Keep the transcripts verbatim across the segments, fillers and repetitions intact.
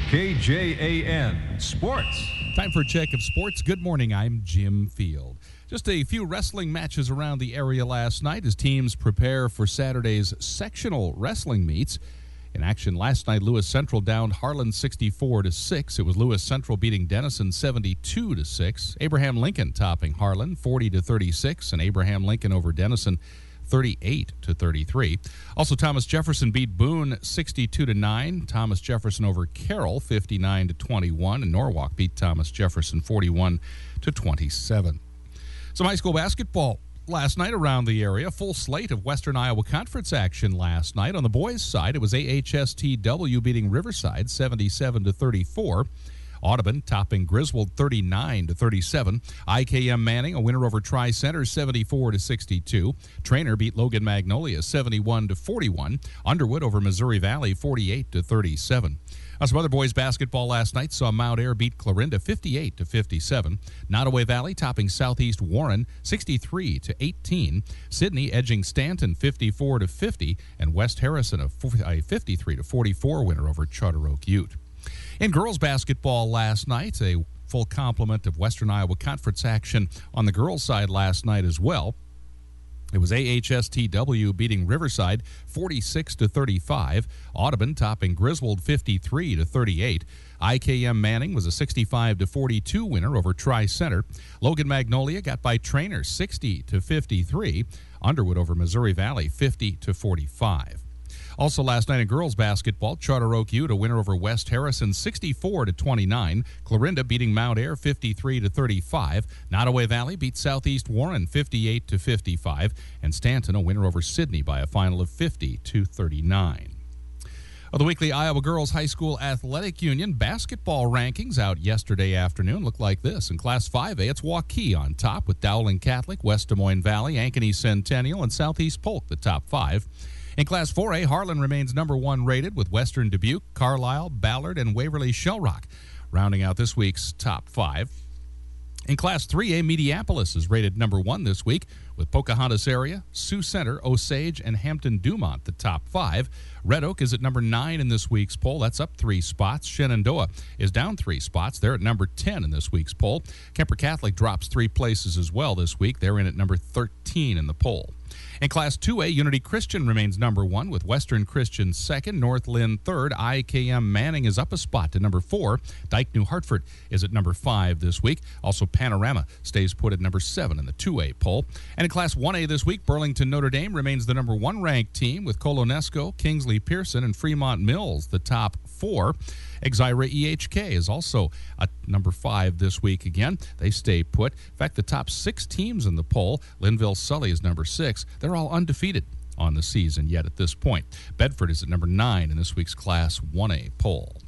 K J A N Sports. Time for a check of sports. Good morning, I'm Jim Field. Just a few wrestling matches around the area last night as teams prepare for Saturday's sectional wrestling meets. In action last night, Lewis Central downed Harlan sixty-four to six. It was Lewis Central beating Denison seventy-two to six. Abraham Lincoln topping Harlan forty to thirty-six, and Abraham Lincoln over Denison thirty-eight to thirty-three. Also, Thomas Jefferson beat Boone sixty-two to nine. Thomas Jefferson over Carroll fifty-nine to twenty-one, and Norwalk beat Thomas Jefferson forty-one to twenty-seven. Some high school basketball last night around the area. Full slate of Western Iowa Conference action last night. On the boys' side, it was A H S T W beating Riverside seventy-seven to thirty-four. Audubon topping Griswold thirty-nine to thirty-seven. I K M Manning, a winner over Tri-Center seventy-four to sixty-two. Trainer beat Logan Magnolia seventy-one to forty-one. Underwood over Missouri Valley forty-eight to thirty-seven. Uh, some other boys basketball last night saw Mount Air beat Clarinda fifty-eight to fifty-seven. Nottoway Valley topping Southeast Warren sixty-three to eighteen. Sidney edging Stanton fifty-four to fifty, and West Harrison a fifty-three to forty-four winner over Charter Oak Ute. In girls basketball last night, a full complement of Western Iowa Conference action on the girls' side last night as well. It was A H S T W beating Riverside forty-six to thirty-five. Audubon topping Griswold fifty-three to thirty-eight. I K M Manning was a sixty-five to forty-two winner over Tri-Center. Logan Magnolia got by Trainer sixty to fifty-three. Underwood over Missouri Valley fifty to forty-five. Also last night in girls basketball, Charter Oak Ute a winner over West Harrison sixty-four to twenty-nine. Clarinda beating Mount Air fifty-three to thirty-five. Nottoway Valley beat Southeast Warren fifty-eight to fifty-five, and Stanton a winner over Sidney by a final of fifty to thirty-nine. Of the weekly Iowa Girls High School Athletic Union basketball rankings out yesterday afternoon look like this. In Class five A, it's Waukee on top with Dowling Catholic, West Des Moines Valley, Ankeny Centennial, and Southeast Polk, the top five. In Class four A, Harlan remains number one rated with Western Dubuque, Carlisle, Ballard, and Waverly Shellrock, rounding out this week's top five. In Class three A, Mediapolis is rated number one this week with Pocahontas Area, Sioux Center, Osage, and Hampton-Dumont, the top five. Red Oak is at number nine in this week's poll. That's up three spots. Shenandoah is down three spots. They're at number ten in this week's poll. Kemper Catholic drops three places as well this week. They're in at number thirteen in the poll. In Class two A, Unity Christian remains number one with Western Christian second, North Lynn third. I K M Manning is up a spot to number four. Dike New Hartford is at number five this week. Also, Panorama stays put at number seven in the two A poll. And in Class one A this week, Burlington Notre Dame remains the number one ranked team with Colonesco, Kingsley Pearson, and Fremont Mills, the top four. Exira E H K is also at number five this week again. They stay put. In fact, the top six teams in the poll, Linville Sully is number six. They're all undefeated on the season yet at this point. Bedford is at number nine in this week's Class one A poll.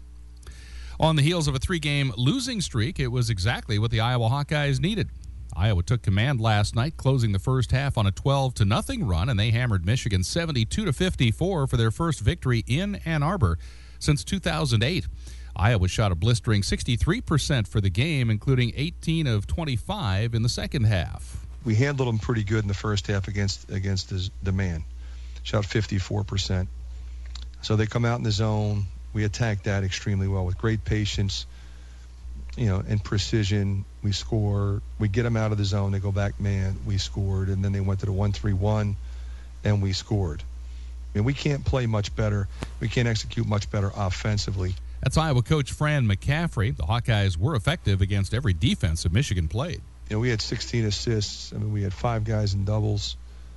On the heels of a three-game losing streak, it was exactly what the Iowa Hawkeyes needed. Iowa took command last night, closing the first half on a twelve to nothing run, and they hammered Michigan seventy-two to fifty-four for their first victory in Ann Arbor since two thousand eight. Iowa shot a blistering sixty-three percent for the game, including eighteen of twenty-five in the second half. We handled them pretty good in the first half against against the, the man. Shot fifty-four percent. So they come out in the zone. We attacked that extremely well with great patience, you know, and precision. We score. We get them out of the zone. They go back man. We scored. And then they went to the one three one, and we scored. I mean, we can't play much better. We can't execute much better offensively. That's Iowa coach Fran McCaffrey. The Hawkeyes were effective against every defense that Michigan played. You know, we had sixteen assists. I mean, we had five guys in doubles.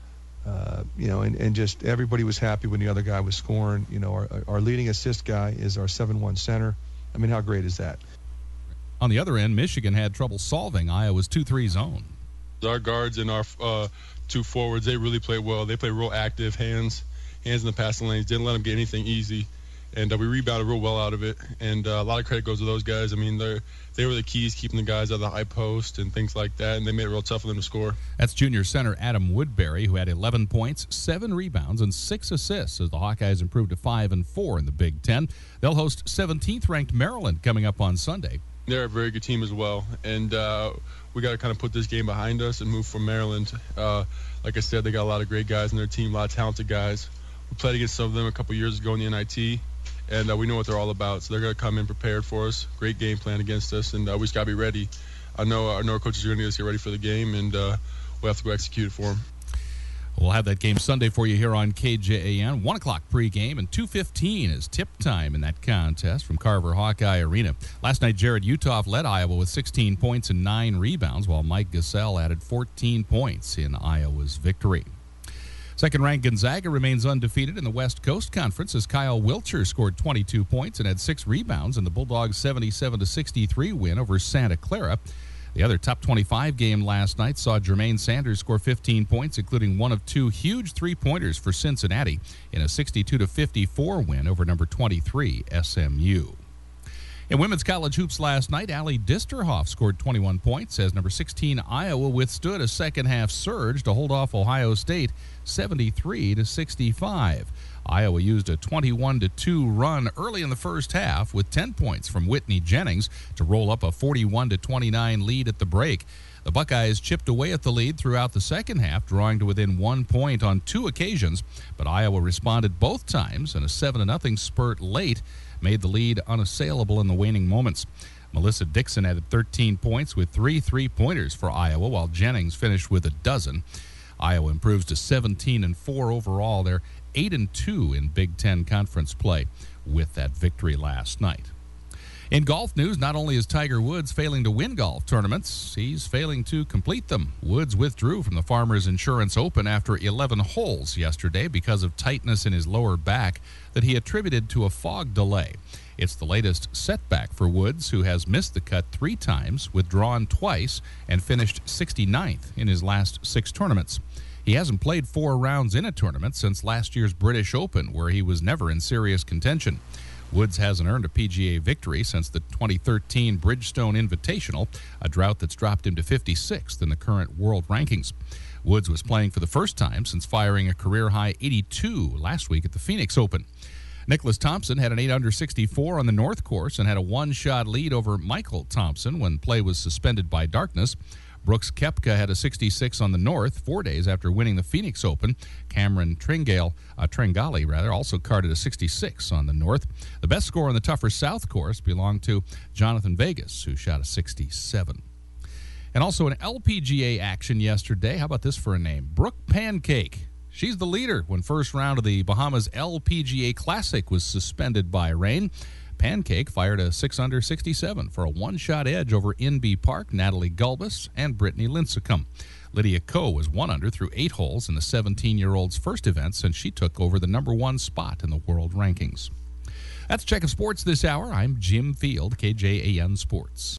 Uh, you know, and, and just everybody was happy when the other guy was scoring. You know, our, our leading assist guy is our seven one center. I mean, how great is that? On the other end, Michigan had trouble solving Iowa's two three zone. Our guards and our uh, two forwards, they really played well. They played real active, hands, hands in the passing lanes. Didn't let them get anything easy. And uh, we rebounded real well out of it. And uh, a lot of credit goes to those guys. I mean, they they were the keys, keeping the guys out of the high post and things like that, and they made it real tough for them to score. That's junior center Adam Woodbury, who had eleven points, seven rebounds, and six assists as the Hawkeyes improved to five and four in the Big Ten. They'll host seventeenth-ranked Maryland coming up on Sunday. They're a very good team as well, and uh, we got to kind of put this game behind us and move from Maryland. Uh, like I said, they got a lot of great guys in their team, a lot of talented guys. We played against some of them a couple years ago in the N I T. and uh, we know what they're all about. So they're going to come in prepared for us. Great game plan against us, and uh, we just got to be ready. I know, I know our coaches are going to get us get ready for the game, and uh, we'll have to go execute it for them. We'll have that game Sunday for you here on K J A N. one o'clock pregame, and two fifteen is tip time in that contest from Carver Hawkeye Arena. Last night, Jared Utoff led Iowa with sixteen points and nine rebounds, while Mike Gasell added fourteen points in Iowa's victory. Second-ranked Gonzaga remains undefeated in the West Coast Conference as Kyle Wilcher scored twenty-two points and had six rebounds in the Bulldogs' seventy-seven to sixty-three win over Santa Clara. The other top twenty-five game last night saw Jermaine Sanders score fifteen points, including one of two huge three-pointers for Cincinnati in a sixty-two to fifty-four win over number twenty-three S M U. In women's college hoops last night, Allie Disterhoff scored twenty-one points as number sixteen Iowa withstood a second-half surge to hold off Ohio State seventy-three to sixty-five. Iowa used a twenty-one to two run early in the first half with ten points from Whitney Jennings to roll up a forty-one to twenty-nine lead at the break. The Buckeyes chipped away at the lead throughout the second half, drawing to within one point on two occasions, but Iowa responded both times, and a seven to nothing spurt late made the lead unassailable in the waning moments. Melissa Dixon added thirteen points with three three-pointers for Iowa, while Jennings finished with a dozen. Iowa improves to seventeen and four overall. They're eight and two in Big Ten Conference play with that victory last night. In golf news, not only is Tiger Woods failing to win golf tournaments, he's failing to complete them. Woods withdrew from the Farmers Insurance Open after eleven holes yesterday because of tightness in his lower back that he attributed to a fog delay. It's the latest setback for Woods, who has missed the cut three times, withdrawn twice, and finished sixty-ninth in his last six tournaments. He hasn't played four rounds in a tournament since last year's British Open, where he was never in serious contention. Woods hasn't earned a P G A victory since the twenty thirteen Bridgestone Invitational, a drought that's dropped him to fifty-sixth in the current world rankings. Woods was playing for the first time since firing a career-high eighty-two last week at the Phoenix Open. Nicholas Thompson had an eight under sixty-four on the North Course and had a one-shot lead over Michael Thompson when play was suspended by darkness. Brooks Koepka had a sixty-six on the North four days after winning the Phoenix Open. Cameron Tringale, uh, Tringali rather, also carded a sixty-six on the North. The best score on the tougher South Course belonged to Jonathan Vegas, who shot a sixty-seven. And also in L P G A action yesterday, how about this for a name? Brooke Pancake. She's the leader when first round of the Bahamas L P G A Classic was suspended by rain. Pancake fired a six under sixty-seven for a one-shot edge over Inbee Park, Natalie Gulbis, and Brittany Lincecum. Lydia Ko was one under through eight holes in the seventeen-year-old's first event since she took over the number one spot in the world rankings. That's Check of Sports this hour. I'm Jim Field, K J A N Sports.